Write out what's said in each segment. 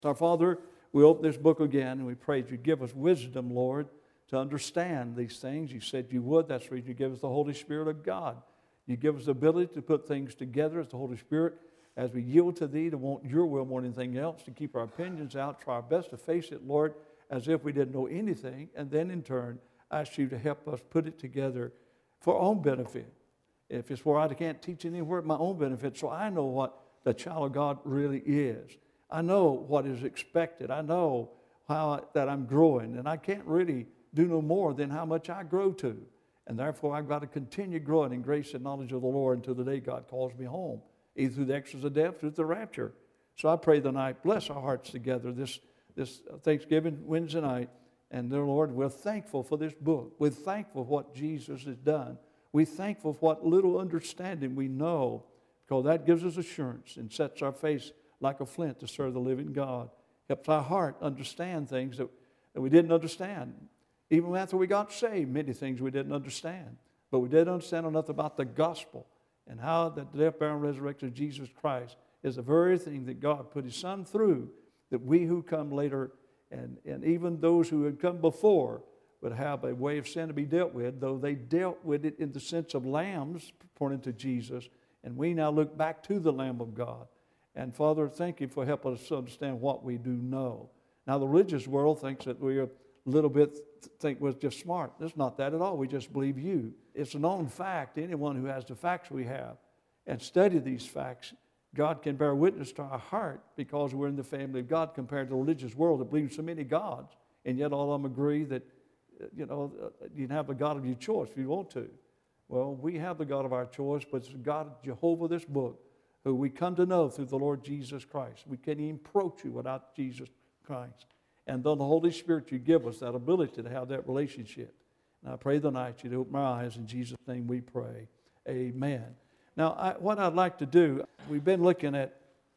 Our Father, we open this book again and we pray that you give us wisdom, Lord, to understand these things. You said you would. That's the reason you give us the Holy Spirit of God. You give us the ability to put things together as the Holy Spirit, as we yield to Thee, to want Your will more than anything else, to keep our opinions out, try our best to face it, Lord, as if we didn't know anything, and then in turn ask You to help us put it together for our own benefit. If it's where I can't teach anywhere, at my own benefit, so I know what the child of God really is. I know what is expected. I know that I'm growing, and I can't really do no more than how much I grow to. And therefore, I've got to continue growing in grace and knowledge of the Lord until the day God calls me home, either through the exodus of death or through the rapture. So I pray tonight, bless our hearts together this Thanksgiving Wednesday night. And dear Lord, we're thankful for this book. We're thankful for what Jesus has done. We're thankful for what little understanding we know, because that gives us assurance and sets our face like a flint to serve the living God. Helps our heart understand things that we didn't understand. Even after we got saved, many things we didn't understand. But we did understand enough about the gospel and how the death, burial, and resurrection of Jesus Christ is the very thing that God put His Son through, that we who come later and even those who had come before would have a way of sin to be dealt with, though they dealt with it in the sense of lambs, pointing to Jesus, and we now look back to the Lamb of God. And Father, thank You for helping us to understand what we do know. Now, the religious world thinks that we are a little bit, think we're just smart. It's not that at all. We just believe You. It's a known fact. Anyone who has the facts we have and study these facts, God can bear witness to our heart, because we're in the family of God compared to the religious world that believes so many gods, and yet all of them agree that, you can have the God of your choice if you want to. Well, we have the God of our choice, but it's the God of Jehovah, this book, who we come to know through the Lord Jesus Christ. We can't even approach You without Jesus Christ. And then the Holy Spirit, You give us that ability to have that relationship. And I pray tonight You'd open our eyes. In Jesus' name we pray. Amen. Now, what I'd like to do, we've been looking at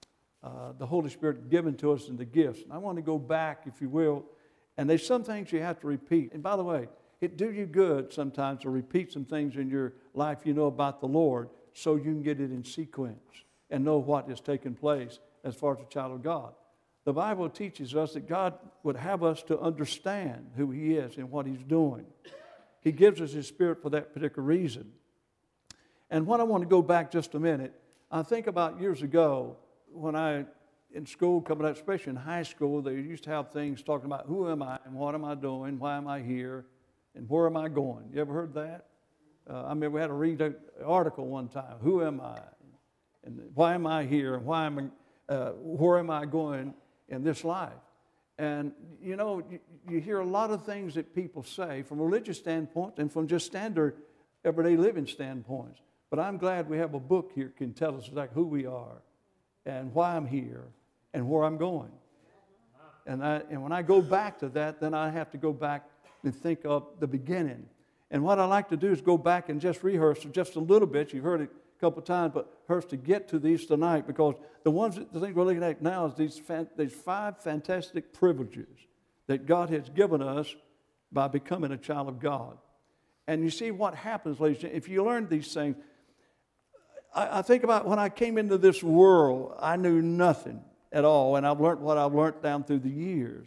the Holy Spirit given to us in the gifts. And I want to go back, if you will, and there's some things you have to repeat. And by the way, it do you good sometimes to repeat some things in your life you know about the Lord, so you can get it in sequence and know what is taking place as far as a child of God. The Bible teaches us that God would have us to understand who He is and what He's doing. He gives us His Spirit for that particular reason. And what I want to go back just a minute, I think about years ago when in school, coming up, especially in high school, they used to have things talking about who am I and what am I doing, why am I here, and where am I going? You ever heard that? I remember we had to read an article one time, who am I, and why am I here, and where am I going in this life? And you hear a lot of things that people say from a religious standpoint and from just standard everyday living standpoints. But I'm glad we have a book here that can tell us exactly who we are and why I'm here and where I'm going. And when I go back to that, then I have to go back and think of the beginning. And what I like to do is go back and just rehearse just a little bit. You've heard it a couple of times, but rehearse to get to these tonight, because the thing we're looking at now is these 5 fantastic privileges that God has given us by becoming a child of God. And you see what happens, ladies and gentlemen, if you learn these things. I think about when I came into this world, I knew nothing at all, and I've learned what I've learned down through the years.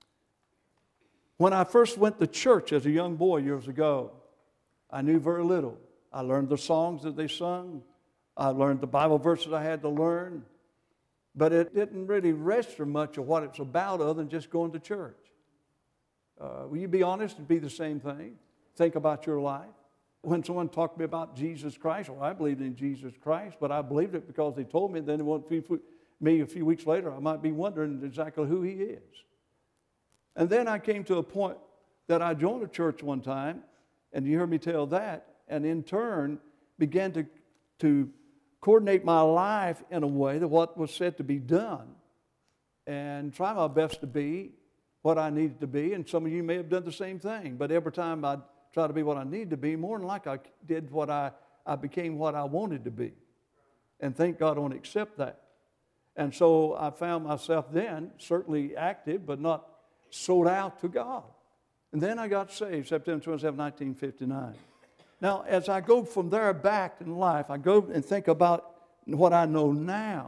When I first went to church as a young boy years ago, I knew very little. I learned the songs that they sung. I learned the Bible verses I had to learn. But it didn't really register much of what it's about other than just going to church. Will you be honest and be the same thing? Think about your life. When someone talked to me about Jesus Christ, well, I believed in Jesus Christ, but I believed it because they told me, and then a few weeks later, I might be wondering exactly who He is. And then I came to a point that I joined a church one time, and you heard me tell that, and in turn began to coordinate my life in a way that what was said to be done, and try my best to be what I needed to be. And some of you may have done the same thing, but every time I try to be what I need to be, more than like I did I became what I wanted to be. And thank God I want to accept that. And so I found myself then certainly active, but not sold out to God. And then I got saved, September 27, 1959. Now, as I go from there back in life, I go and think about what I know now.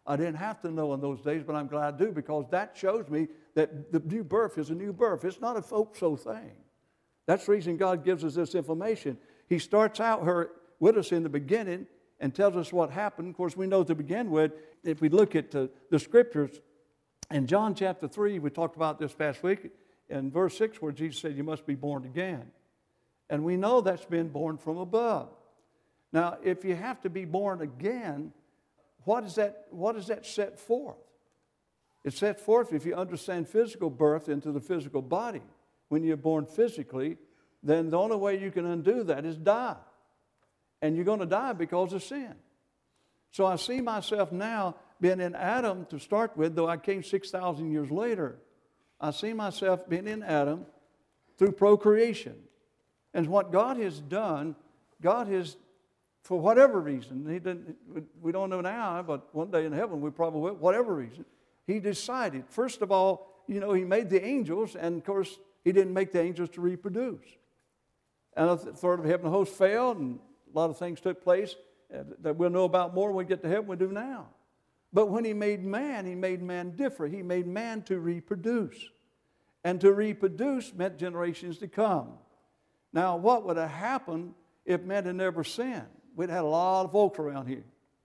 I didn't have to know in those days, but I'm glad I do, because that shows me that the new birth is a new birth. It's not a hope-so thing. That's the reason God gives us this information. He starts out with us in the beginning and tells us what happened. Of course, we know to begin with, if we look at the Scriptures, in John chapter 3, we talked about this past week, in verse 6, where Jesus said, you must be born again. And we know that's been born from above. Now, if you have to be born again, what does that set forth? It sets forth, if you understand physical birth into the physical body. When you're born physically, then the only way you can undo that is die. And you're going to die because of sin. So I see myself now being in Adam to start with, though I came 6,000 years later. I see myself being in Adam through procreation. And what God has done, God has, for whatever reason, we don't know now, but one day in heaven we probably will, whatever reason, He decided, first of all, He made the angels, and of course, He didn't make the angels to reproduce. And a third of heaven host failed, and a lot of things took place that we'll know about more when we get to heaven than we do now. But when He made man different. He made man to reproduce. And to reproduce meant generations to come. Now, what would have happened if man had never sinned? We'd had a lot of folks around here.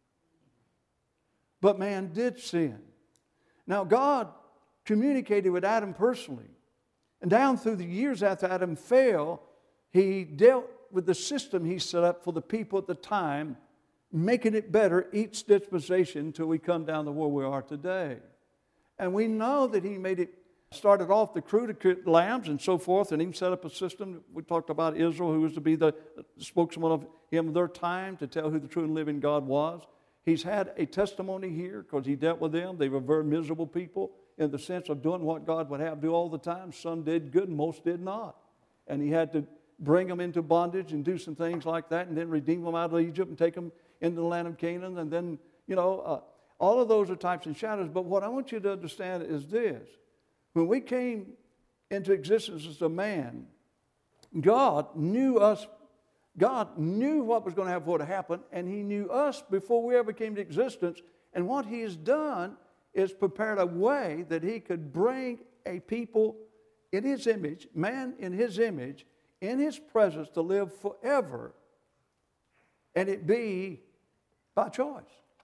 But man did sin. Now, God communicated with Adam personally. And down through the years after Adam fell, He dealt with the system He set up for the people at the time, making it better each dispensation until we come down to where we are today. And we know that He made it, started off the crew to lambs and so forth, and He set up a system. We talked about Israel, who was to be the spokesman of Him of their time, to tell who the true and living God was. He's had a testimony here because He dealt with them. They were very miserable people in the sense of doing what God would have do all the time. Some did good and most did not. And He had to bring them into bondage and do some things like that, and then redeem them out of Egypt and take them into the land of Canaan. And then, all of those are types and shadows. But what I want you to understand is this. When we came into existence as a man, God knew us. God knew what was going to have to happen, and He knew us before we ever came to existence. And what He has done is prepared a way that He could bring a people in His image, man in His image, in His presence to live forever, and it be by choice.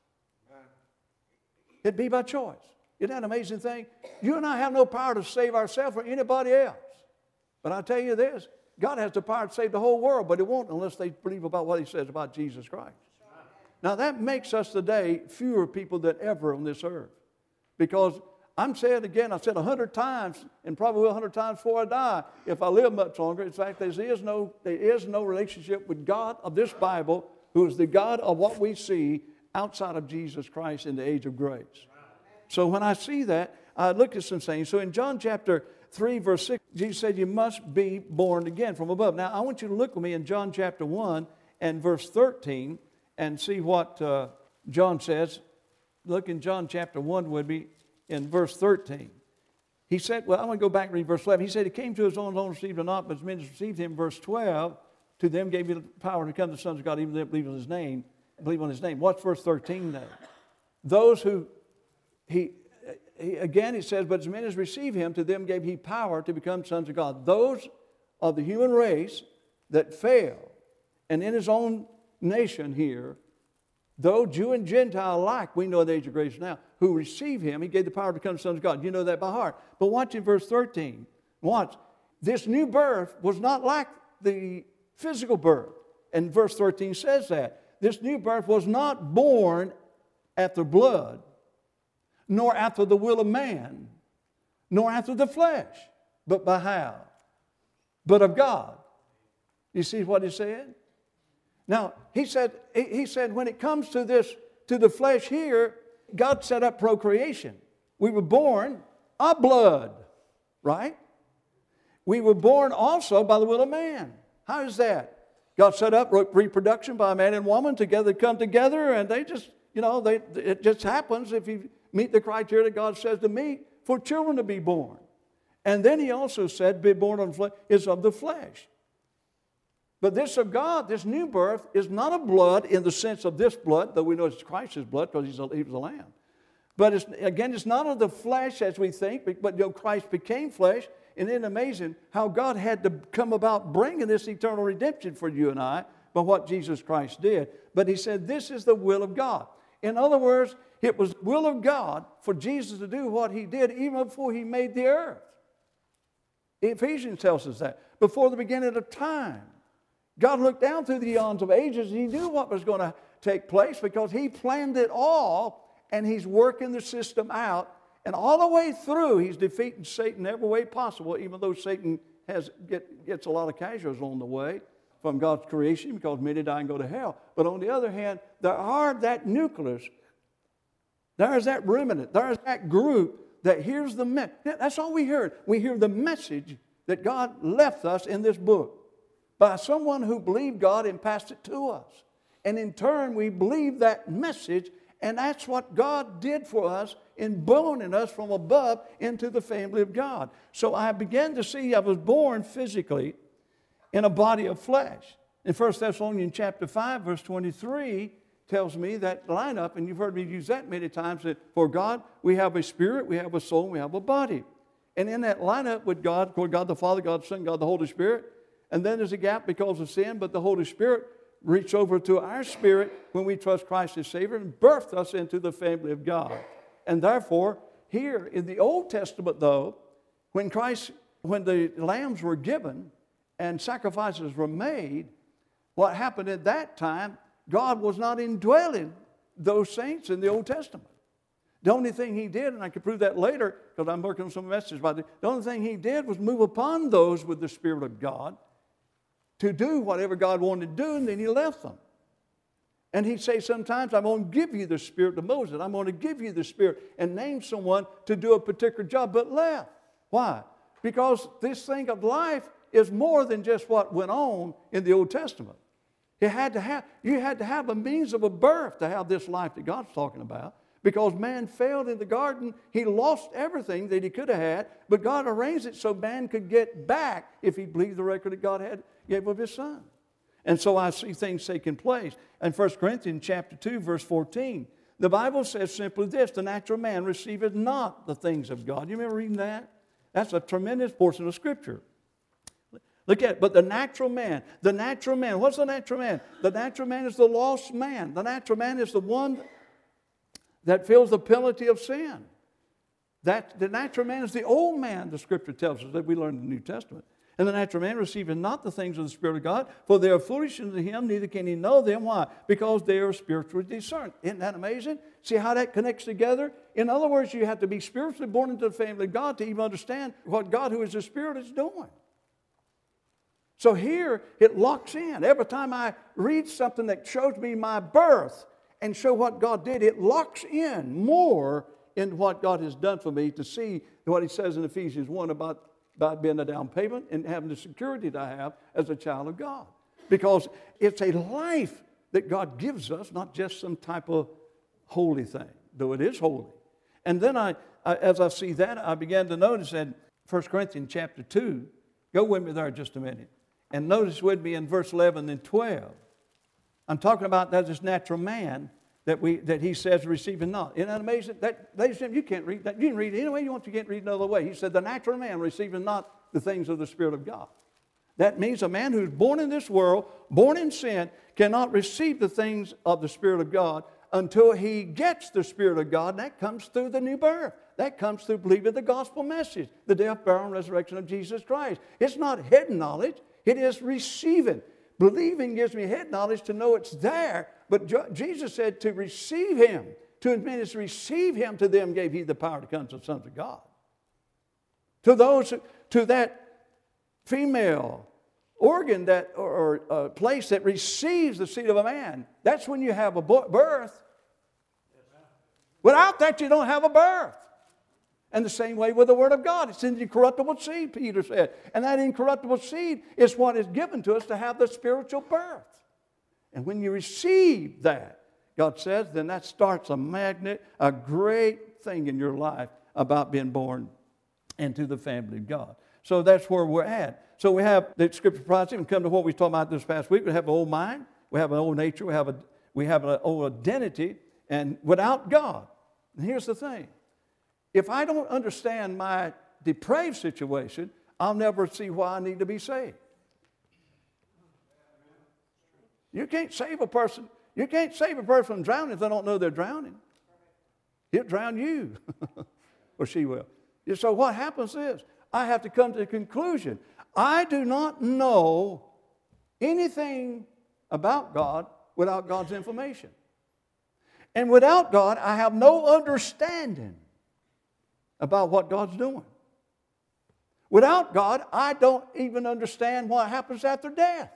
It'd be by choice. Isn't that an amazing thing? You and I have no power to save ourselves or anybody else. But I tell you this, God has the power to save the whole world, but it won't unless they believe about what He says about Jesus Christ. Now that makes us today fewer people than ever on this earth. Because I'm saying again, I've said 100 times, and probably 100 times before I die, if I live much longer. In fact, there is no relationship with God of this Bible, who is the God of what we see outside of Jesus Christ in the age of grace. So when I see that, I look at some things. So in John chapter 3, verse 6, Jesus said, you must be born again from above. Now, I want you to look with me in John chapter 1 and verse 13 and see what John says. Look in John chapter 1 with me in verse 13. He said, well, I want to go back and read verse 11. He said, He came to His own received Him not, but as many as received Him. Verse 12, to them gave He the power to become the sons of God, even they believe on His name. Believe on His name. What's verse 13 there? Those who, again, He says, but as many as receive Him, to them gave He power to become sons of God. Those of the human race that fail, and in His own nation here, though Jew and Gentile alike, we know the age of grace now, who receive Him, He gave the power to become sons of God. You know that by heart. But watch in verse 13. Watch. This new birth was not like the physical birth. And verse 13 says that. This new birth was not born after blood, nor after the will of man, nor after the flesh, but by how? But of God. You see what He said? Now, he said when it comes to this, to the flesh here, God set up procreation. We were born of blood, right? We were born also by the will of man. How is that? God set up reproduction by a man and woman together, come together, and they just, it just happens if you meet the criteria that God says to meet for children to be born. And then He also said, be born of the flesh, is of the flesh. But this of God, this new birth, is not of blood in the sense of this blood, though we know it's Christ's blood because He was a lamb. But it's not of the flesh as we think, but Christ became flesh. And it's amazing how God had to come about bringing this eternal redemption for you and I by what Jesus Christ did. But he said, this is the will of God. In other words, it was the will of God for Jesus to do what he did even before he made the earth. Ephesians tells us that. Before the beginning of time, God looked down through the eons of ages and he knew what was going to take place because he planned it all and he's working the system out. And all the way through, he's defeating Satan every way possible, even though Satan gets a lot of casualties on the way from God's creation because many die and go to hell. But on the other hand, there are that nucleus, there's that remnant, there's that group that hears the message. That's all we heard. We hear the message that God left us in this book by someone who believed God and passed it to us. And in turn, we believe that message, and that's what God did for us in borning us from above into the family of God. So I began to see I was born physically in a body of flesh. In 1 Thessalonians chapter 5, verse 23, tells me that lineup, and you've heard me use that many times, that for God, we have a spirit, we have a soul, and we have a body. And in that lineup with God, God the Father, God the Son, God the Holy Spirit, and then there's a gap because of sin, but the Holy Spirit reached over to our spirit when we trust Christ as Savior and birthed us into the family of God. And therefore, here in the Old Testament, though, when the lambs were given and sacrifices were made, what happened at that time, God was not indwelling those saints in the Old Testament. The only thing he did, and I can prove that later because I'm working on some messages about it, the only thing he did was move upon those with the Spirit of God to do whatever God wanted to do, and then he left them. And he'd say sometimes, I'm going to give you the Spirit to Moses. I'm going to give you the Spirit and name someone to do a particular job, but left. Why? Because this thing of life is more than just what went on in the Old Testament. You had to have a means of a birth to have this life that God's talking about. Because man failed in the garden, he lost everything that he could have had, but God arranged it so man could get back if he believed the record that God had gave of his Son. And so I see things taking place. In 1 Corinthians chapter 2, verse 14, the Bible says simply this, the natural man receiveth not the things of God. You remember reading that? That's a tremendous portion of Scripture. Look at it. But the natural man, what's the natural man? The natural man is the lost man. The natural man is the one that feels the penalty of sin. That the natural man is the old man, the Scripture tells us that we learned in the New Testament. And the natural man receiveth not the things of the Spirit of God, for they are foolishness to him, neither can he know them. Why? Because they are spiritually discerned. Isn't that amazing? See how that connects together? In other words, you have to be spiritually born into the family of God to even understand what God, who is the Spirit, is doing. So here it locks in. Every time I read something that shows me my birth and show what God did, it locks in more in what God has done for me to see what he says in Ephesians 1 about being a down payment and having the security that I have as a child of God. Because it's a life that God gives us, not just some type of holy thing, though it is holy. And then as I see that, I began to notice in 1 Corinthians chapter 2, go with me there just a minute, and notice with me in verse 11 and 12. I'm talking about that this natural man that he says receiving not. Isn't that amazing? Ladies and gentlemen, you can't read that. You can read it any way you want. You can't read it another way. He said the natural man receiving not the things of the Spirit of God. That means a man who's born in this world, born in sin, cannot receive the things of the Spirit of God until he gets the Spirit of God. And that comes through the new birth. That comes through believing the gospel message, the death, burial, and resurrection of Jesus Christ. It's not head knowledge. It is receiving. Believing gives me head knowledge to know it's there. But Jesus said to receive him, to admit is to receive him, to them gave he the power to come to the sons of God. To those, to that female organ that or place that receives the seed of a man, that's when you have a birth. Without that, you don't have a birth. And the same way with the Word of God. It's in the incorruptible seed, Peter said. And that incorruptible seed is what is given to us to have the spiritual birth. And when you receive that, God says, then that starts a magnet, a great thing in your life about being born into the family of God. So that's where we're at. So we have the Scripture prophecy, and come to what we talked about this past week. We have an old mind, we have an old nature, we have an old identity, and without God, And here's the thing. If I don't understand my depraved situation, I'll never see why I need to be saved. You can't save a person. You can't save a person from drowning if they don't know they're drowning. He'll drown you. Or she will. So what happens is, I have to come to the conclusion, I do not know anything about God without God's information. And without God, I have no understanding about what God's doing. Without God, I don't even understand what happens after death.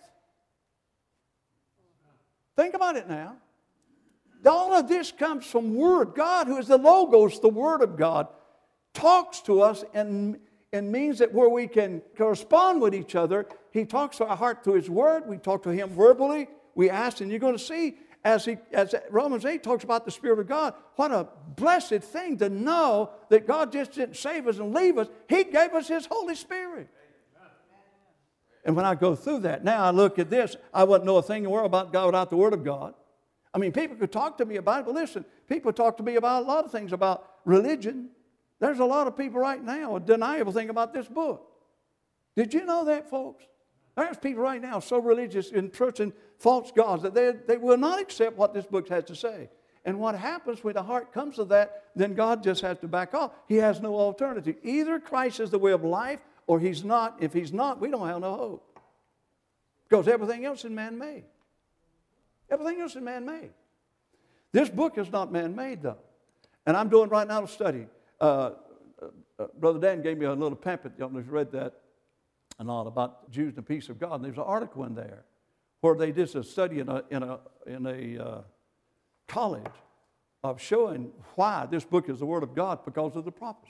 Think about it now. All of this comes from Word. God, who is the Logos, the Word of God, talks to us and means that where we can correspond with each other, He talks to our heart through His Word. We talk to Him verbally. We ask, and you're going to see, as Romans 8 talks about the Spirit of God, what a blessed thing to know that God just didn't save us and leave us. He gave us His Holy Spirit. And when I go through that, now I look at this, I wouldn't know a thing in the world about God without the Word of God. I mean, people could talk to me about it, but listen, people talk to me about a lot of things about religion. There's a lot of people right now who deny everything about this book. Did you know that, folks? There's people right now so religious in trusting false gods that they will not accept what this book has to say. And what happens when the heart comes to that, then God just has to back off. He has no alternative. Either Christ is the way of life or He's not. If He's not, we don't have no hope. Because everything else is man-made. Everything else is man-made. This book is not man-made, though. And I'm doing right now a study. Brother Dan gave me a little pamphlet. You know, read that and all about Jews and the peace of God. And there's an article in there where they did a study in a college of showing why this book is the Word of God because of the prophecy.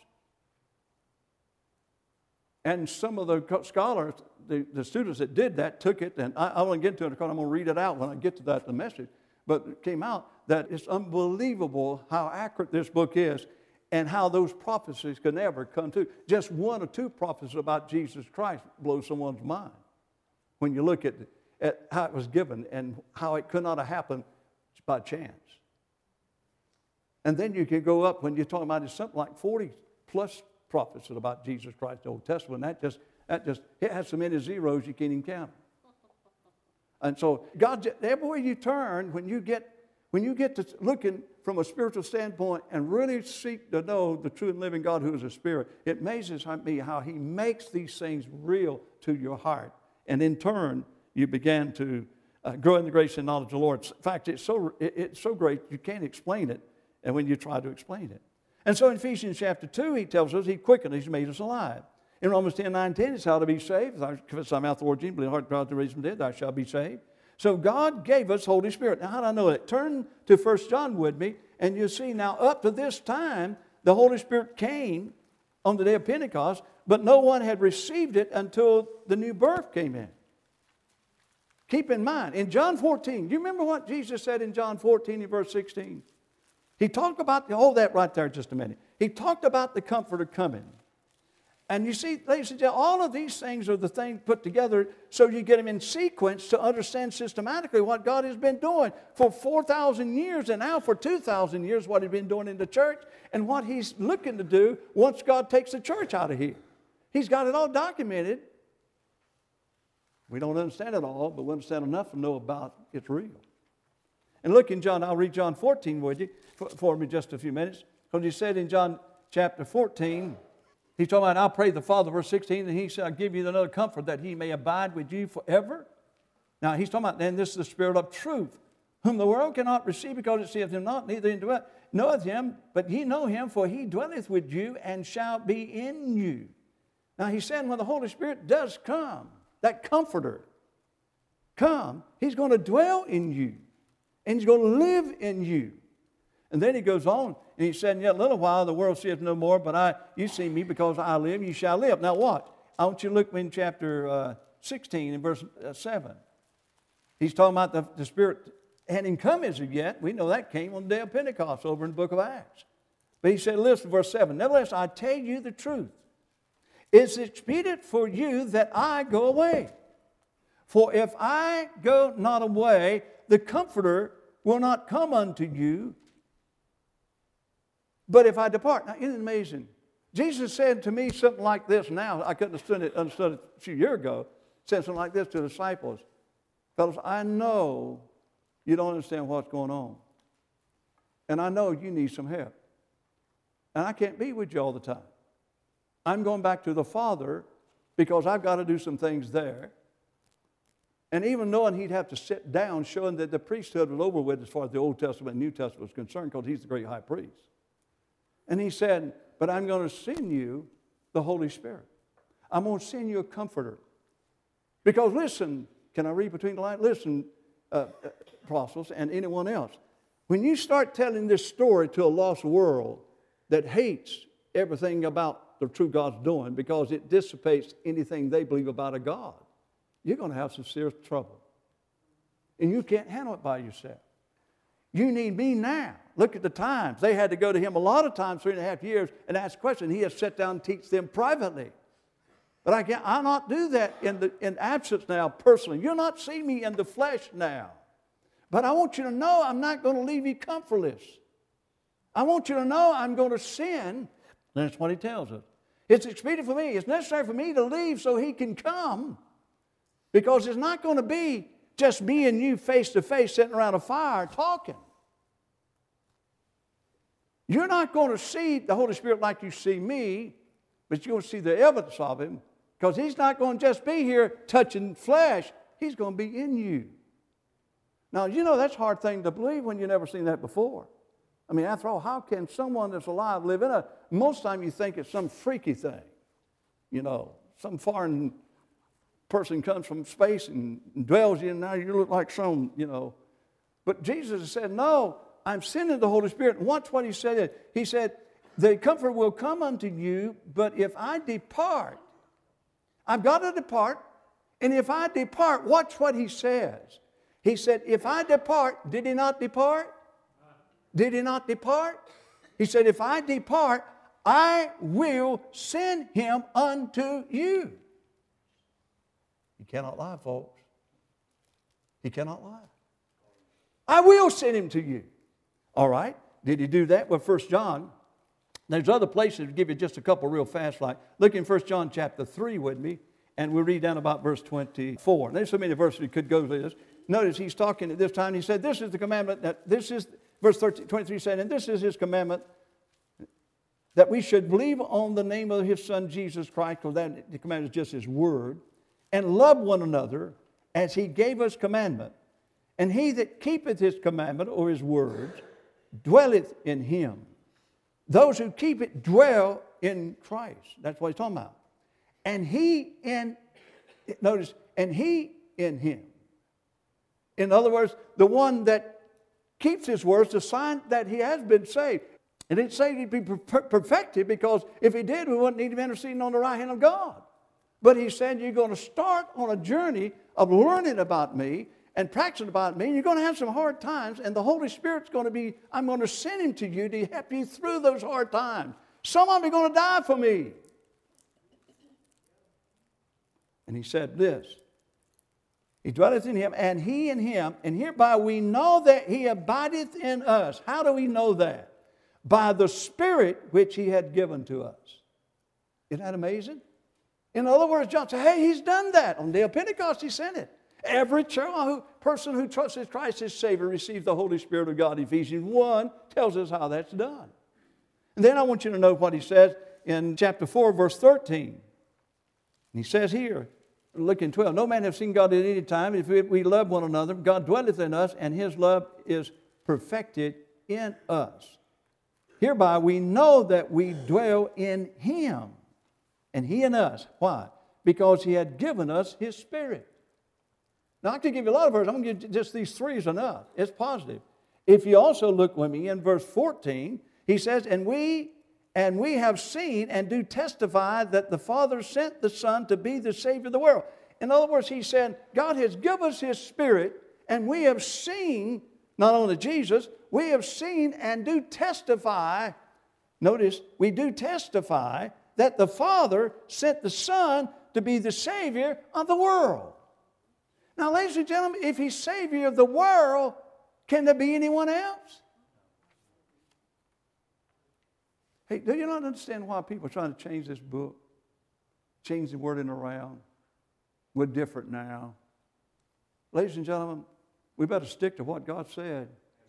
And some of the scholars, the students that did that, took it, and I won't get into it because I'm going to read it out when I get to that in the message. But it came out that it's unbelievable how accurate this book is and how those prophecies can never come to. Just one or two prophecies about Jesus Christ blows someone's mind when you look at how it was given and how it could not have happened by chance. And then you can go up when you're talking about something like 40 plus prophecies about Jesus Christ in the Old Testament. That just it has so many zeros you can't even count them. And so God, everywhere you turn, when you get to looking from a spiritual standpoint and really seek to know the true and living God who is a spirit, it amazes me how He makes these things real to your heart. And in turn, you begin to grow in the grace and knowledge of the Lord. In fact, it's so great you can't explain it, and when you try to explain it. And so in Ephesians chapter 2, He tells us He quickened, He's made us alive. In Romans 10:9-10, it's how to be saved. If thou confess thy mouth the Lord Jesus, believe in thy heart God to raise from the dead, thou shalt be saved. So God gave us Holy Spirit. Now, how do I know it? Turn to 1 John with me, and you see now up to this time, the Holy Spirit came on the day of Pentecost, but no one had received it until the new birth came in. Keep in mind, in John 14, do you remember what Jesus said in John 14 in verse 16? He talked about, hold that right there just a minute. He talked about the Comforter coming. And you see, ladies and gentlemen, all of these things are the things put together so you get them in sequence to understand systematically what God has been doing for 4,000 years and now for 2,000 years, what He's been doing in the church and what He's looking to do once God takes the church out of here. He's got it all documented. We don't understand it all, but we understand enough to know about it's real. And look in John, I'll read John 14 with you for me just a few minutes. Because He said in John chapter 14, He's talking about, I'll pray the Father, verse 16, and He said, I'll give you another comfort that He may abide with you forever. Now, He's talking about, then this is the Spirit of truth, whom the world cannot receive because it seeth Him not, neither knoweth Him, but ye know Him, for He dwelleth with you and shall be in you. Now, He's saying when the Holy Spirit does come, that Comforter come, He's going to dwell in you, and He's going to live in you. And then He goes on, and He said, yet a little while the world seeth no more, but you see me because I live, you shall live. Now what? I want you to look in chapter 16 and verse 7. He's talking about the Spirit hadn't come as of yet. We know that came on the day of Pentecost over in the book of Acts. But He said, listen, verse 7, nevertheless, I tell you the truth. It's expedient for you that I go away. For if I go not away, the Comforter will not come unto you. But if I depart, now isn't it amazing? Jesus said to me something like this now. I couldn't have understood it a few years ago. Said something like this to the disciples. Fellas, I know you don't understand what's going on. And I know you need some help. And I can't be with you all the time. I'm going back to the Father because I've got to do some things there. And even knowing he'd have to sit down, showing that the priesthood was over with as far as the Old Testament and New Testament was concerned, because he's the great high priest. And he said, but I'm going to send you the Holy Spirit. I'm going to send you a comforter. Because listen, can I read between the lines? Listen, apostles and anyone else. When you start telling this story to a lost world that hates everything about the true God's doing because it dissipates anything they believe about a God, you're going to have some serious trouble. And you can't handle it by yourself. You need me now. Look at the times. They had to go to him a lot of times, 3.5 years, and ask questions. He has sat down and teach them privately. But I'll not do that in absence now personally. You'll not see me in the flesh now. But I want you to know I'm not going to leave you comfortless. I want you to know I'm going to send. That's what he tells us. It's expedient for me. It's necessary for me to leave so he can come. Because it's not going to be just me and you face to face sitting around a fire talking. You're not going to see the Holy Spirit like you see me, but you're going to see the evidence of him, because he's not going to just be here touching flesh. He's going to be in you. Now, you know that's a hard thing to believe when you've never seen that before. I mean, after all, how can someone that's alive live in a... Most time you think it's some freaky thing. You know, some foreign person comes from space and dwells you, and now you look like some, you know. But Jesus said, no, I'm sending the Holy Spirit. And watch what he said. He said, the Comforter will come unto you, but if I depart, I've got to depart, and if I depart, watch what he says. He said, if I depart, did he not depart? Did he not depart? He said, if I depart, I will send him unto you. He cannot lie, folks. He cannot lie. I will send him to you. All right. Did he do that? Well, 1 John. There's other places to give you just a couple real fast. Like, look in 1 John chapter 3 with me, and we'll read down about verse 24. There's so many verses we could go to this. Notice he's talking at this time. He said, this is the commandment that this is, verse 23 said, and this is his commandment, that we should believe on the name of his Son, Jesus Christ, because that the commandment is just his word, and love one another as he gave us commandment. And he that keepeth his commandment, or his words, dwelleth in him. Those who keep it dwell in Christ. That's what he's talking about. And he in, notice, and he in him. In other words, the one that keeps his words, the sign that he has been saved. It didn't say he'd be perfected, because if he did, we wouldn't need to be interceding on the right hand of God. But he said, you're going to start on a journey of learning about me and practicing about me. And you're going to have some hard times, and the Holy Spirit's going to be, I'm going to send him to you to help you through those hard times. Some of them are going to die for me. And he said this, he dwelleth in him, and he in him, and hereby we know that he abideth in us. How do we know that? By the Spirit which he had given to us. Isn't that amazing? In other words, John said, hey, he's done that. On the day of Pentecost, he sent it. Every person who trusts in Christ as Savior receives the Holy Spirit of God. Ephesians 1 tells us how that's done. And then I want you to know what he says in chapter 4, verse 13. And he says here, look in 12, no man hath seen God at any time. If we love one another, God dwelleth in us, and his love is perfected in us. Hereby we know that we dwell in him, and he in us. Why? Because he had given us his Spirit. Now, I could give you a lot of verses. I'm going to give just these three is enough. It's positive. If you also look with me in verse 14, he says, and we have seen and do testify that the Father sent the Son to be the Savior of the world. In other words, he said, God has given us his Spirit, and we have seen, not only Jesus, we have seen and do testify, notice, we do testify that the Father sent the Son to be the Savior of the world. Now, ladies and gentlemen, if he's Savior of the world, can there be anyone else? Hey, do you not understand why people are trying to change this book? Change the wording around. We're different now. Ladies and gentlemen, we better stick to what God said.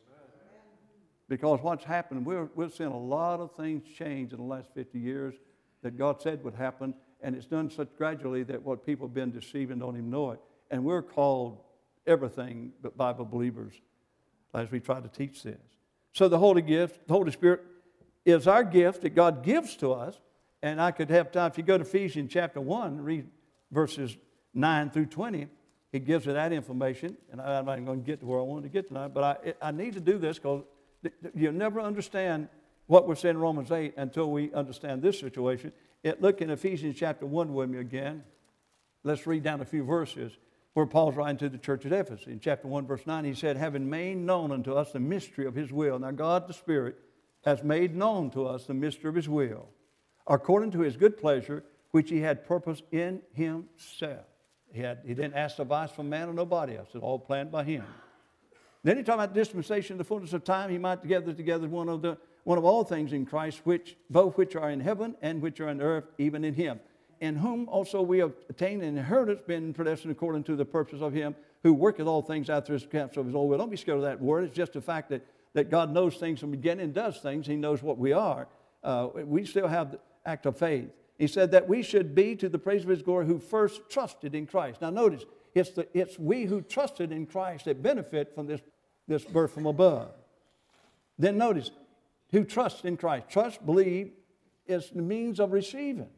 Because what's happened, we're seeing a lot of things change in the last 50 years that God said would happen, and it's done such gradually that what people have been deceived and don't even know it. And we're called everything but Bible believers as we try to teach this. So the Holy Spirit is our gift that God gives to us. And I could have time, if you go to Ephesians chapter 1, read verses 9 through 20, he gives you that information. And I'm not even going to get to where I wanted to get tonight, but I need to do this because you'll never understand what we're saying in Romans 8 until we understand this situation. Look in Ephesians chapter 1 with me again. Let's read down a few verses where Paul's writing to the church at Ephesus. In chapter 1, verse 9, he said, having made known unto us the mystery of his will. Now God the Spirit has made known to us the mystery of his will, according to his good pleasure, which he had purposed in himself. He didn't ask advice from man or nobody else. It's all planned by him. Then he talked about dispensation, the fullness of time. He might together one of all things in Christ, both which are in heaven and which are on earth, even in him. In whom also we have attained an inheritance, been predestined according to the purpose of him who worketh all things after his counsel of his own will. Don't be scared of that word. It's just the fact that God knows things from the beginning and does things. He knows what we are. We still have the act of faith. He said that we should be to the praise of his glory who first trusted in Christ. Now notice, it's we who trusted in Christ that benefit from this birth from above. Then notice, who trusts in Christ. Trust, believe, is the means of receiving.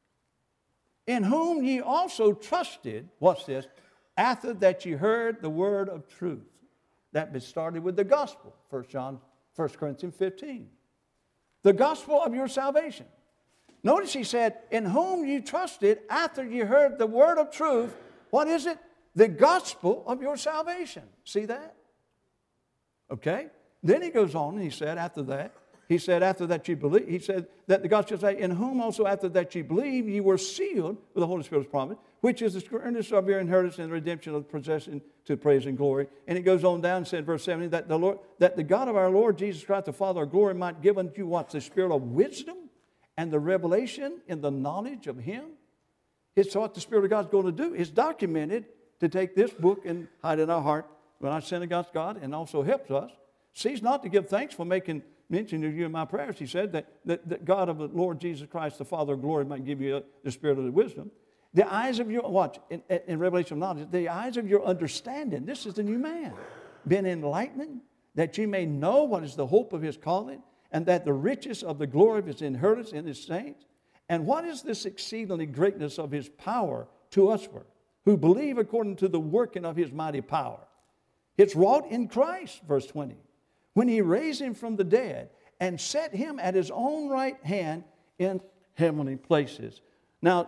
In whom ye also trusted, watch this, after that ye heard the word of truth. That started with the gospel, 1 Corinthians 15. The gospel of your salvation. Notice he said, in whom you trusted after you heard the word of truth. What is it? The gospel of your salvation. See that? Okay? Then he goes on and he said after that you believe, he said that the gospel says, in whom also after that you believe, ye were sealed with the Holy Spirit's promise, which is the earnest of your inheritance and the redemption of the possession to praise and glory. And it goes on down and said, verse 70, that the God of our Lord Jesus Christ, the Father of glory, might give unto you what? The spirit of wisdom and the revelation in the knowledge of him. It's what the Spirit of God's going to do. It's documented to take this book and hide it in our heart when I sin against God, and also helps us. Cease not to give thanks for making mention of you in my prayers. He said that God of the Lord Jesus Christ, the Father of glory, might give you the spirit of the wisdom. The eyes of your, watch, in revelation of knowledge, the eyes of your understanding, this is the new man, been enlightened, that you may know what is the hope of his calling, and that the riches of the glory of his inheritance in his saints, and what is this exceedingly greatness of his power to usward, who believe according to the working of his mighty power. It's wrought in Christ, verse 20, when he raised him from the dead and set him at his own right hand in heavenly places. Now,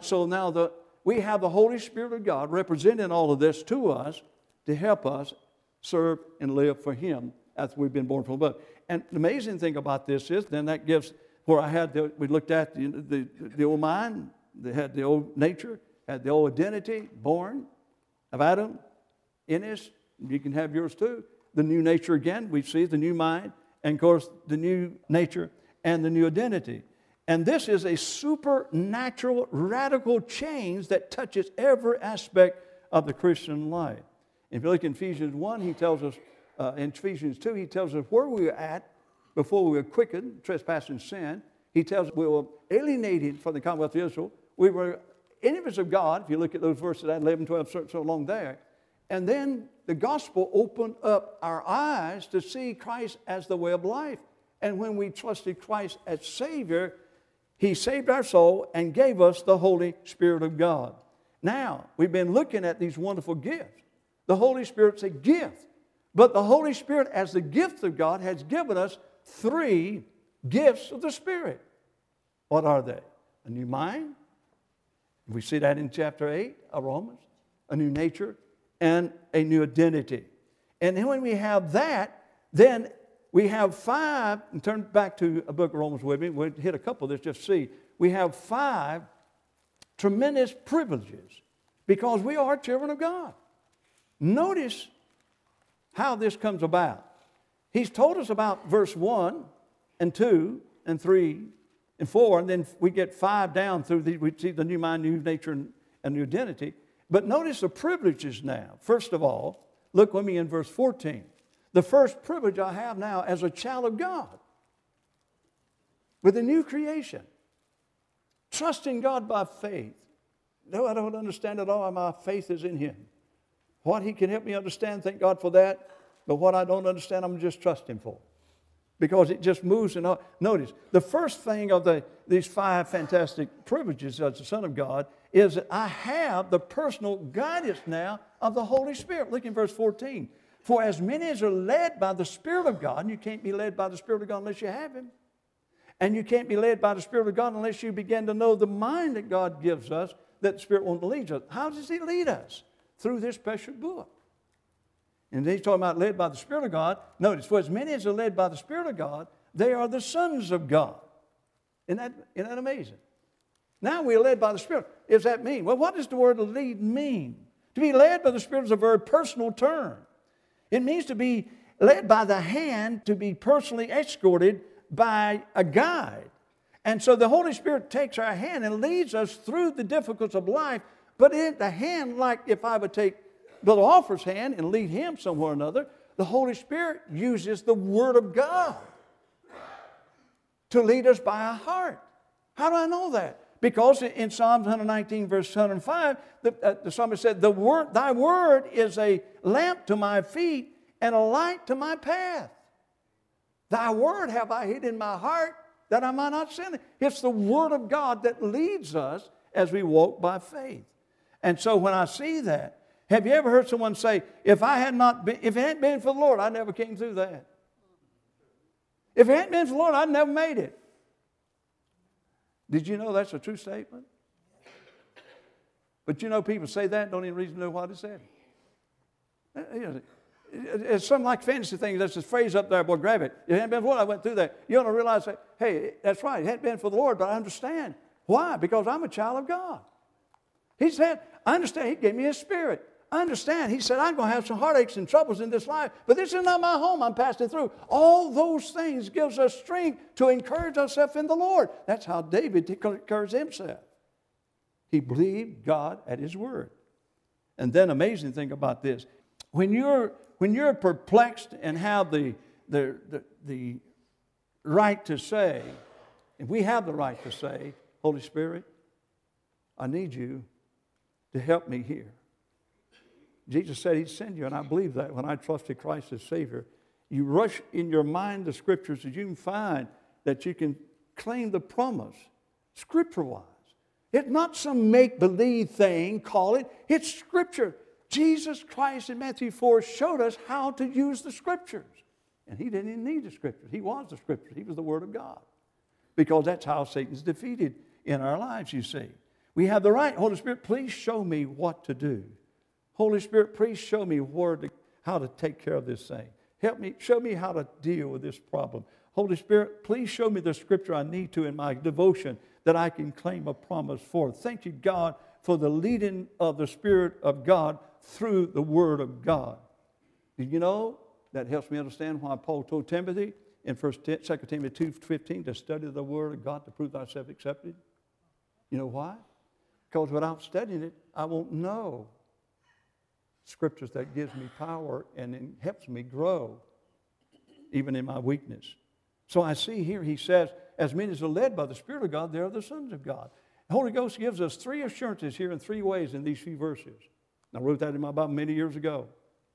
we have the Holy Spirit of God representing all of this to us to help us serve and live for him after we've been born from above. And the amazing thing about this is, then that gives, where we looked at the old mind, they had the old nature, had the old identity, born of Adam, in us. You can have yours too. The new nature again, we see the new mind, and of course the new nature and the new identity. And this is a supernatural, radical change that touches every aspect of the Christian life. If you look in Ephesians 1, he tells us, in Ephesians 2, he tells us where we were at before we were quickened, trespassing sin. He tells us we were alienated from the commonwealth of Israel. We were enemies of God, if you look at those verses, 11, 12, so along there. And then the gospel opened up our eyes to see Christ as the way of life. And when we trusted Christ as Savior, he saved our soul and gave us the Holy Spirit of God. Now, we've been looking at these wonderful gifts. The Holy Spirit's a gift. But the Holy Spirit, as the gift of God, has given us 3 gifts of the Spirit. What are they? A new mind. We see that in chapter 8 of Romans. A new nature and a new identity. And then when we have that, then we have 5, and turn back to a book of Romans with me, we'll hit a couple of this, just see. We have 5 tremendous privileges because we are children of God. Notice how this comes about. He's told us about verse 1 and 2 and 3 and 4, and then we get 5 down through we see the new mind, new nature, and new identity. But notice the privileges now. First of all, look with me in verse 14. The first privilege I have now as a child of God with a new creation. Trusting God by faith. No, I don't understand it all. My faith is in Him. What He can help me understand, thank God for that. But what I don't understand, I'm just trusting for. Because it just moves. And notice, the first thing of these 5 fantastic privileges as the Son of God is that I have the personal guidance now of the Holy Spirit. Look in verse 14. For as many as are led by the Spirit of God, and you can't be led by the Spirit of God unless you have Him. And you can't be led by the Spirit of God unless you begin to know the mind that God gives us, that the Spirit wants to lead us. How does He lead us? Through this special book. And then He's talking about led by the Spirit of God. Notice, for as many as are led by the Spirit of God, they are the sons of God. Isn't that amazing? Now we are led by the Spirit. What does that mean? Well, what does the word lead mean? To be led by the Spirit is a very personal term. It means to be led by the hand, to be personally escorted by a guide. And so the Holy Spirit takes our hand and leads us through the difficulties of life. But in the hand, like if I would take Brother Offer's hand and lead him somewhere or another, the Holy Spirit uses the Word of God to lead us by our heart. How do I know that? Because in Psalms 119, verse 105, the psalmist said, Thy word is a lamp to my feet and a light to my path. Thy word have I hid in my heart that I might not sin. It's the Word of God that leads us as we walk by faith. And so when I see that, have you ever heard someone say, if it hadn't been for the Lord, I never came through that. If it hadn't been for the Lord, I'd never made it. Did you know that's a true statement? But you know, people say that and don't even reason to know what it said. It's something like fantasy things. There's this phrase up there, boy, grab it. If it hadn't been for the Lord, I went through that. You ought to realize that, hey, that's right. It hadn't been for the Lord, but I understand. Why? Because I'm a child of God. He said, I understand. He gave me His Spirit. I understand. He said, I'm going to have some heartaches and troubles in this life, but this is not my home. I'm passing through. All those things gives us strength to encourage ourselves in the Lord. That's how David encouraged himself. He believed God at His word. And then amazing thing about this, when you're perplexed and have the right to say, and we have the right to say, Holy Spirit, I need you to help me here. Jesus said He'd send you, and I believe that when I trusted Christ as Savior. You rush in your mind the Scriptures that you can find that you can claim the promise, Scripture-wise. It's not some make-believe thing, call it. It's Scripture. Jesus Christ in Matthew 4 showed us how to use the Scriptures. And He didn't even need the Scriptures. He was the Scriptures. He was the Word of God. Because that's how Satan's defeated in our lives, you see. We have the right. Holy Spirit, please show me what to do. Holy Spirit, please show me how to take care of this thing. Help me, show me how to deal with this problem. Holy Spirit, please show me the Scripture I need to in my devotion that I can claim a promise for. Thank you, God, for the leading of the Spirit of God through the Word of God. Did you know that helps me understand why Paul told Timothy in 2 Timothy 2:15 to study the Word of God to prove thyself accepted? You know why? Because without studying it, I won't know Scriptures that gives me power and it helps me grow even in my weakness. So I see here he says, as many as are led by the Spirit of God, they are the sons of God. The Holy Ghost gives us 3 assurances here in 3 ways in these few verses. I wrote that in my Bible many years ago.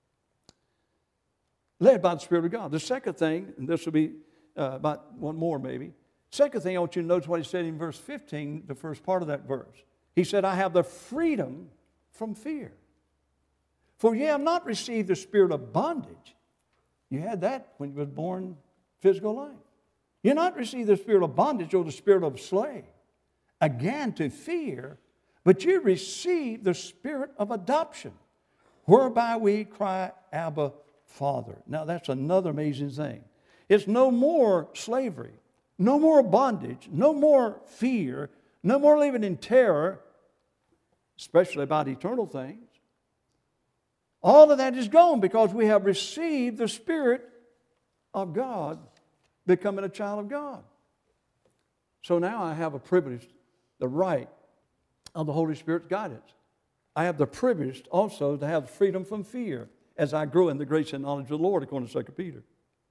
Led by the Spirit of God. The second thing, and this will be about one more maybe. Second thing, I want you to notice what he said in verse 15, the first part of that verse. He said, I have the freedom from fear. For ye have not received the spirit of bondage. You had that when you were born physical life. You not received the spirit of bondage or the spirit of slave, again to fear, but you received the spirit of adoption, whereby we cry, Abba, Father. Now that's another amazing thing. It's no more slavery, no more bondage, no more fear, no more living in terror, especially about eternal things. All of that is gone because we have received the Spirit of God, becoming a child of God. So now I have a privilege, the right of the Holy Spirit's guidance. I have the privilege also to have freedom from fear as I grow in the grace and knowledge of the Lord, according to 2 Peter.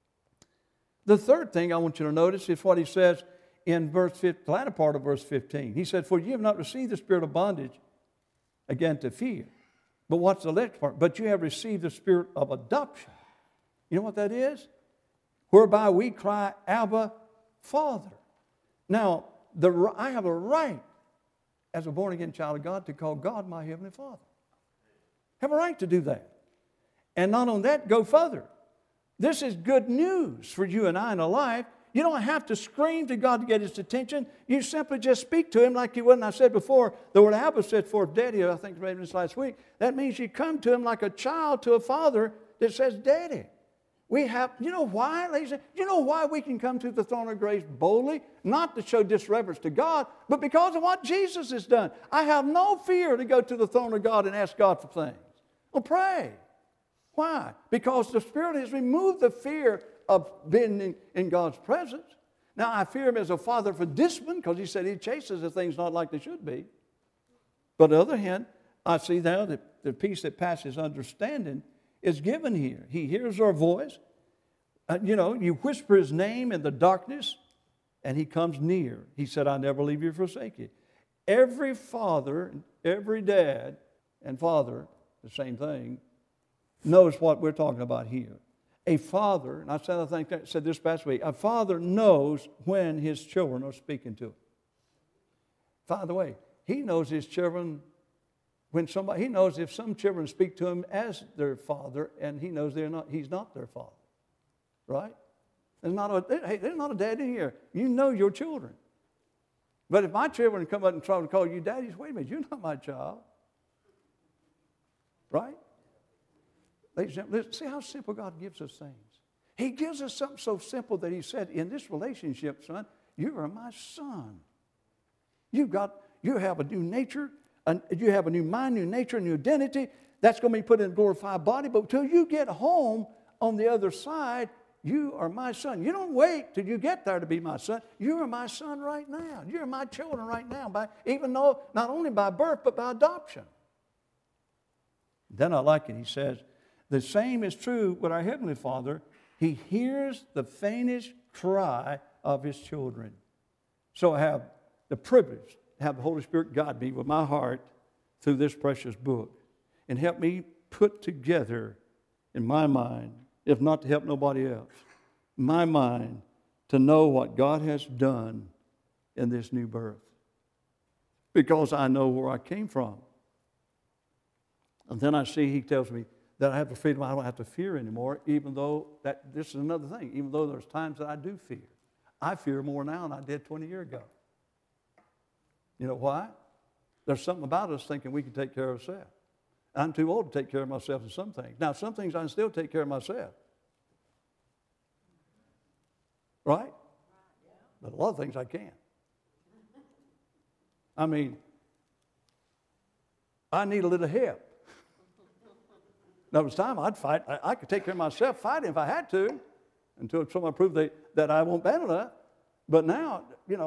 The third thing I want you to notice is what he says in the latter part of verse 15. He said, for you have not received the spirit of bondage, again, to fear. But what's the next part? But you have received the spirit of adoption. You know what that is? Whereby we cry, Abba, Father. Now, I have a right as a born-again child of God to call God my Heavenly Father. I have a right to do that. And not on that, go further. This is good news for you and I in a life. You don't have to scream to God to get His attention. You simply just speak to Him like you would. And I said before, the word Abba said for Daddy, I think maybe this last week. That means you come to Him like a child to a father that says Daddy. We have, you know why, ladies and gentlemen? You know why we can come to the throne of grace boldly? Not to show disreverence to God, but because of what Jesus has done. I have no fear to go to the throne of God and ask God for things. Well, pray. Why? Because the Spirit has removed the fear of being in God's presence. Now, I fear Him as a father for discipline because He said He chases the things not like they should be. But on the other hand, I see now that the peace that passes understanding is given here. He hears our voice. You whisper His name in the darkness, and He comes near. He said, I never leave you or forsake you. Every father, every dad and father, the same thing, knows what we're talking about here. A father, and I said this past week, a father knows when his children are speaking to him. By the way, he knows his children he knows if some children speak to him as their father, and he knows he's not their father. Right? There's not a dad in here. You know your children. But if my children come up and try to call you daddy, wait a minute, you're not my child. Right? Ladies and gentlemen, see how simple God gives us things. He gives us something so simple that He said, in this relationship, son, you are my son. You have a new nature, you have a new mind, new nature, new identity. That's going to be put in a glorified body. But until you get home on the other side, you are my son. You don't wait till you get there to be my son. You are my son right now. You're my children right now, even though not only by birth, but by adoption. Then I like it. He says, the same is true with our Heavenly Father. He hears the faintest cry of His children. So I have the privilege to have the Holy Spirit guide me with my heart through this precious book and help me put together in my mind, if not to help nobody else, my mind to know what God has done in this new birth. Because I know where I came from. And then I see He tells me that I have the freedom, I don't have to fear anymore, even though this is another thing, even though there's times that I do fear. I fear more now than I did 20 years ago. You know why? There's something about us thinking we can take care of ourselves. I'm too old to take care of myself in some things. Now, some things I can still take care of myself. Right? But a lot of things I can't. I mean, I need a little help. There was time I'd fight. I could take care of myself fighting if I had to until someone proved that I won't bad enough. But now,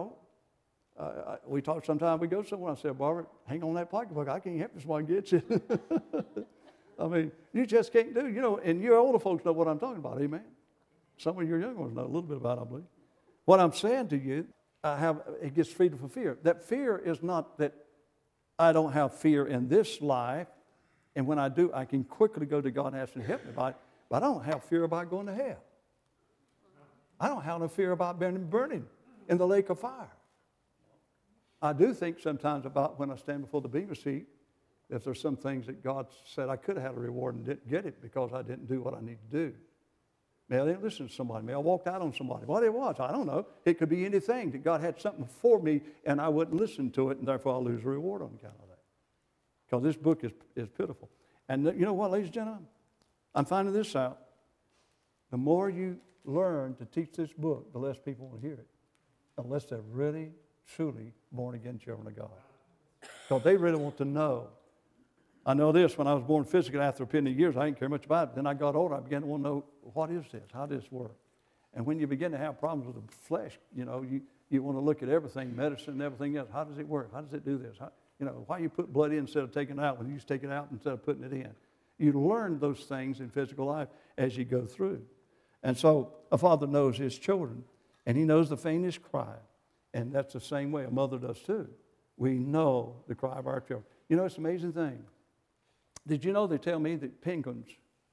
we talk sometimes, we go somewhere, I say, Barbara, hang on that pocketbook. I can't help you, someone gets it. I mean, you just can't do, and your older folks know what I'm talking about, amen? Some of your younger ones know a little bit about it, I believe. What I'm saying to you, it gets freedom from fear. That fear is not that I don't have fear in this life, and when I do, I can quickly go to God and ask Him to help me about it, but I don't have fear about going to hell. I don't have no fear about burning in the lake of fire. I do think sometimes about when I stand before the Bema seat, if there's some things that God said I could have had a reward and didn't get it because I didn't do what I need to do. May I didn't listen to somebody. May I walked out on somebody. What it was, I don't know. It could be anything that God had something for me and I wouldn't listen to it, and therefore I'll lose a reward on account of that. Because this book is pitiful. And you know what, ladies and gentlemen? I'm finding this out. The more you learn to teach this book, the less people will hear it. Unless they're really, truly born-again children of God. Because they really want to know. I know this, when I was born physically, after a period of years, I didn't care much about it. Then I got older, I began to want to know, what is this? How does this work? And when you begin to have problems with the flesh, You want to look at everything, medicine and everything else. How does it work? How does it do this? Why you put blood in instead of taking it out when you just take it out instead of putting it in? You learn those things in physical life as you go through. And so a father knows his children, and he knows the faintest cry. And that's the same way a mother does too. We know the cry of our children. It's an amazing thing. Did you know they tell me that penguins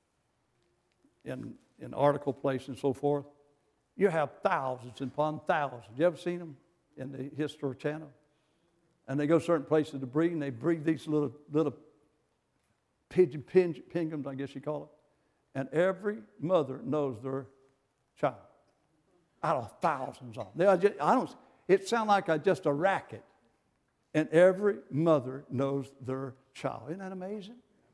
in article place and so forth, you have thousands upon thousands. You ever seen them in the History Channel? And they go certain places to breed, and they breed these little penguins, I guess you call it. And every mother knows their child. Out of thousands of them. It sounds like just a racket. And every mother knows their child. Isn't that amazing?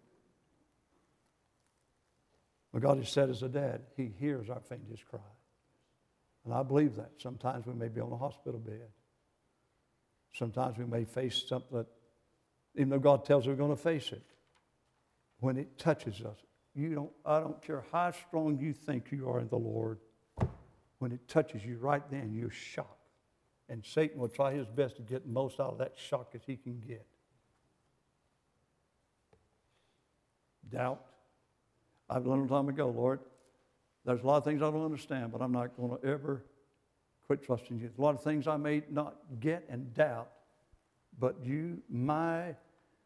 Well, God has said as a dad, He hears our faintest cry. And I believe that. Sometimes we may be on a hospital bed. Sometimes we may face something that, even though God tells us we're going to face it, when it touches us, I don't care how strong you think you are in the Lord, when it touches you right then, you're shocked. And Satan will try his best to get the most out of that shock as he can get. Doubt. I've learned a long time ago, Lord, there's a lot of things I don't understand, but I'm not going to ever quit trusting you. There's a lot of things I may not get and doubt, but my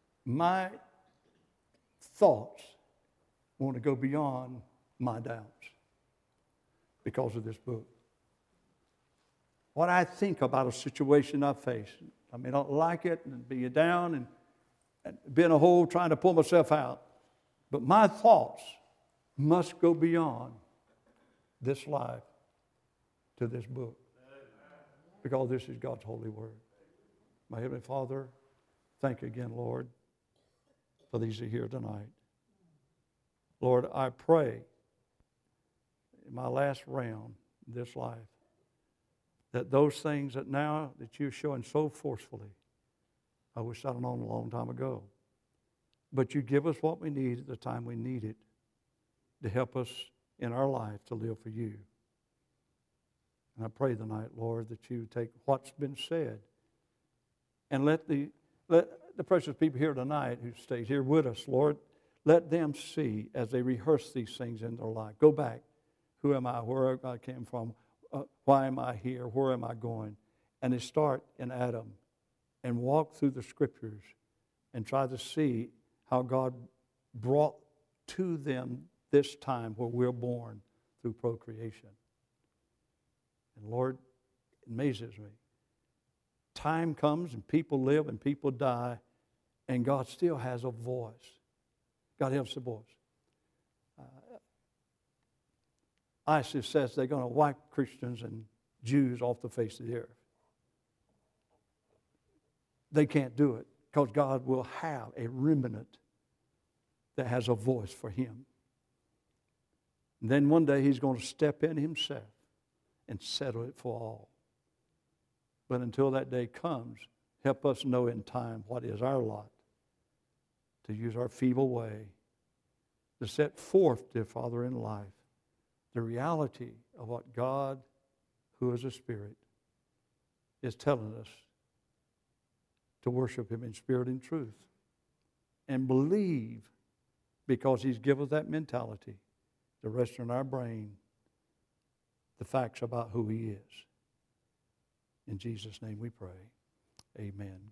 thoughts want to go beyond my doubts because of this book. What I think about a situation I face, I may not like it and be down and be in a hole trying to pull myself out, but my thoughts must go beyond this life to this book, because this is God's holy word. My Heavenly Father, thank you again, Lord, for these that are here tonight. Lord, I pray in my last round in this life that those things that now that you're showing so forcefully, I wish I'd known a long time ago. But you give us what we need at the time we need it to help us in our life to live for you. And I pray tonight, Lord, that you take what's been said and let the precious people here tonight who stayed here with us, Lord, let them see as they rehearse these things in their life. Go back. Who am I? Where I came from? Why am I here? Where am I going? And they start in Adam and walk through the Scriptures and try to see how God brought to them this time where we're born through procreation. And Lord, it amazes me. Time comes and people live and people die, and God still has a voice. God has a voice. ISIS says they're going to wipe Christians and Jews off the face of the earth. They can't do it because God will have a remnant that has a voice for Him. And then one day He's going to step in Himself and settle it for all. But until that day comes, help us know in time what is our lot, to use our feeble way to set forth, dear Father, in life, the reality of what God, who is a Spirit, is telling us to worship Him in spirit and truth. And believe, because He's given us that mentality to rest in our brain, the facts about who He is. In Jesus' name we pray. Amen.